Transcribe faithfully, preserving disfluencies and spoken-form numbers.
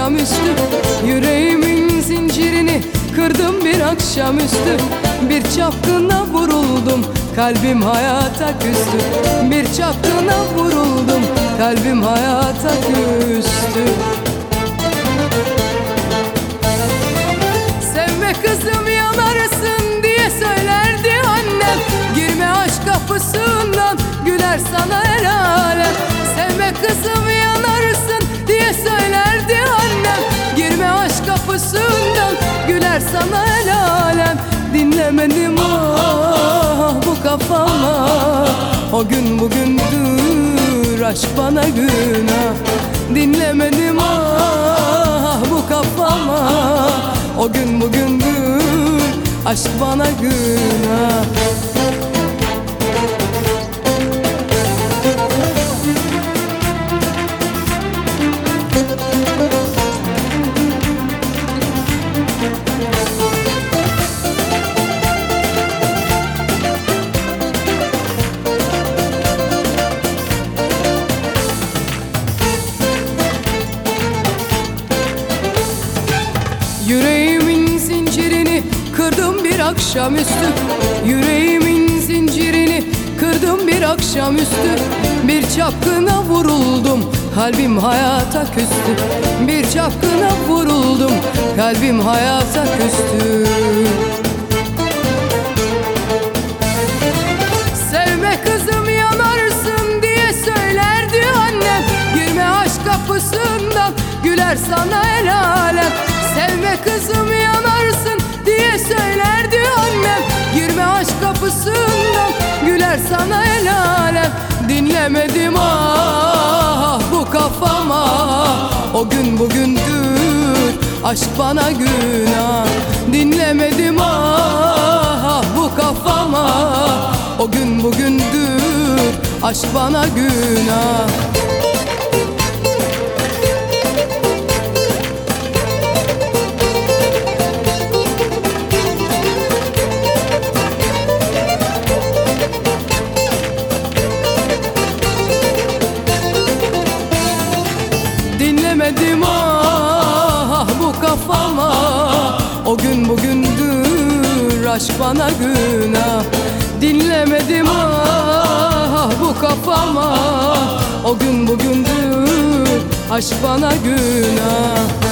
akşamüstü. Yüreğimin zincirini kırdım bir akşamüstü. Bir çapkına vuruldum, kalbim hayata küstü. Bir çapkına vuruldum, kalbim hayata küstü. Sevme kızım yanarsın diye söylerdi annem. Girme aşk kapısından, güler sana el alem. Sevme kızım yanarsın diye söylerdi annem. Girme aşk kapısından, güler sana el alem. Dinlemedim ah bu kafama, o gün bugündür aşk bana günah. Dinlemedim ah bu kafama, o gün bugündür aşk bana günah. Yüreğimin zincirini kırdım bir akşamüstü. Yüreğimin zincirini kırdım bir akşamüstü. Bir çapkına vuruldum, kalbim hayata küstü. Bir çapkına vuruldum, kalbim hayata küstü. Sevme kızım yanarsın diye söylerdi annem. Girme aşk kapısından, güler sana el alem. Sevme kızım yanarsın diye söylerdi annem. Girme aşk kapısından, güler sana el alem. Dinlemedim ah bu kafama, o gün bugündür aşk bana günah. Dinlemedim ah bu kafama, o gün bugündür aşk bana günah. Dinlemedim ah bu kafama, o gün bugündür aşk bana günah. Dinlemedim ah bu kafama, o gün bugündür aşk bana günah.